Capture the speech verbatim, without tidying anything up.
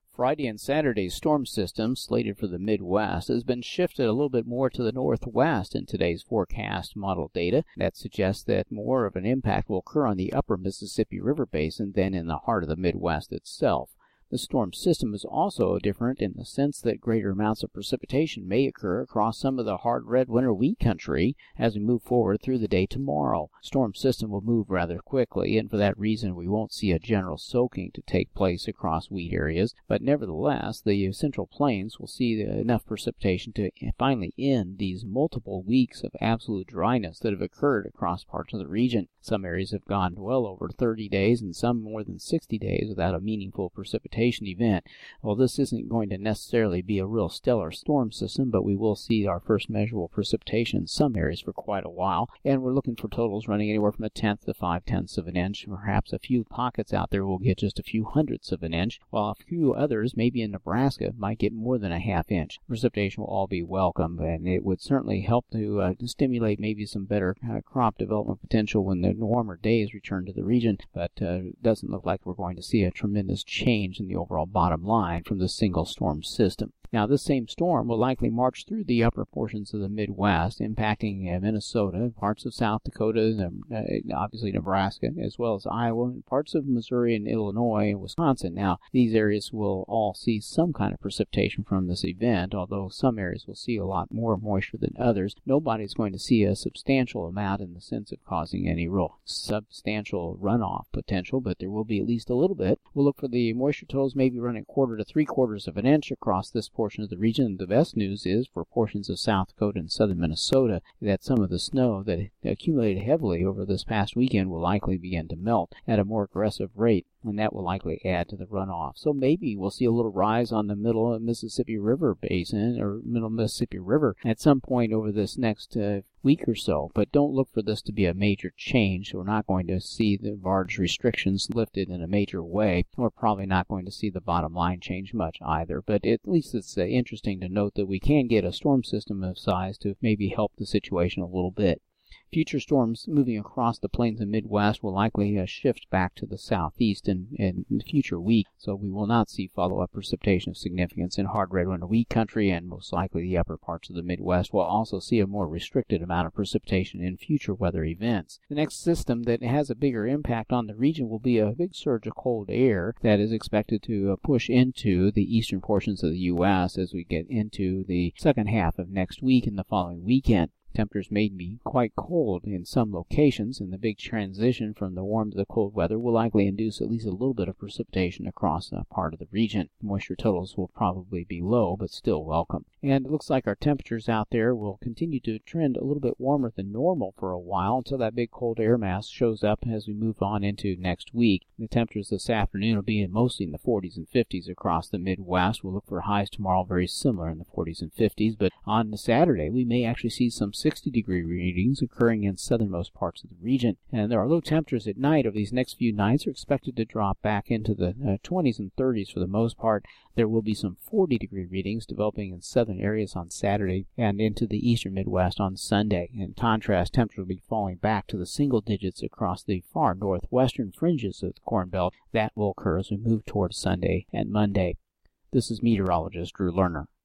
Friday and Saturday's storm system, slated for the Midwest, has been shifted a little bit more to the northwest in today's forecast model data. That suggests that more of an impact will occur on the upper Mississippi River Basin than in the heart of the Midwest itself. The storm system is also different in the sense that greater amounts of precipitation may occur across some of the hard red winter wheat country as we move forward through the day tomorrow. Storm system will move rather quickly, and for that reason we won't see a general soaking to take place across wheat areas, but nevertheless the central plains will see enough precipitation to finally end these multiple weeks of absolute dryness that have occurred across parts of the region. Some areas have gone well over thirty days and some more than sixty days without a meaningful precipitation event. Well, this isn't going to necessarily be a real stellar storm system, but we will see our first measurable precipitation in some areas for quite a while, and we're looking for totals running anywhere from a tenth to five tenths of an inch. Perhaps a few pockets out there will get just a few hundredths of an inch, while a few others, maybe in Nebraska, might get more than a half inch. Precipitation will all be welcome, and it would certainly help to, uh, to stimulate maybe some better uh, crop development potential when the warmer days return to the region, but uh, it doesn't look like we're going to see a tremendous change in the overall bottom line from the single storm system. Now, this same storm will likely march through the upper portions of the Midwest, impacting uh, Minnesota, parts of South Dakota, uh, obviously Nebraska, as well as Iowa, and parts of Missouri and Illinois and Wisconsin. Now, these areas will all see some kind of precipitation from this event, although some areas will see a lot more moisture than others. Nobody's going to see a substantial amount in the sense of causing any real substantial runoff potential, but there will be at least a little bit. We'll look for the moisture totals maybe running a quarter to three quarters of an inch across this portion of the region. The best news is for portions of South Dakota and southern Minnesota that some of the snow that accumulated heavily over this past weekend will likely begin to melt at a more aggressive rate, and that will likely add to the runoff. So maybe we'll see a little rise on the middle Mississippi River Basin or middle Mississippi River at some point over this next uh, week or so, but don't look for this to be a major change. We're not going to see the barge restrictions lifted in a major way. We're probably not going to see the bottom line change much either, but at least it's uh, interesting to note that we can get a storm system of size to maybe help the situation a little bit. Future storms moving across the plains and Midwest will likely uh, shift back to the southeast in, in the future week, so we will not see follow-up precipitation of significance in hard red winter wheat country, and most likely the upper parts of the Midwest will also see a more restricted amount of precipitation in future weather events. The next system that has a bigger impact on the region will be a big surge of cold air that is expected to uh, push into the eastern portions of the U S as we get into the second half of next week and the following weekend. Temperatures may be quite cold in some locations, and the big transition from the warm to the cold weather will likely induce at least a little bit of precipitation across a part of the region. Moisture totals will probably be low, but still welcome. And it looks like our temperatures out there will continue to trend a little bit warmer than normal for a while until that big cold air mass shows up as we move on into next week. The temperatures this afternoon will be mostly in the forties and fifties across the Midwest. We'll look for highs tomorrow very similar in the forties and fifties, but on Saturday we may actually see some sixty degree readings occurring in southernmost parts of the region. And there are low temperatures at night. Over these next few nights are expected to drop back into the uh, twenties and thirties for the most part. There will be some forty degree readings developing in southern areas on Saturday and into the eastern Midwest on Sunday. In contrast, temperatures will be falling back to the single digits across the far northwestern fringes of the Corn Belt. That will occur as we move towards Sunday and Monday. This is meteorologist Drew Lerner.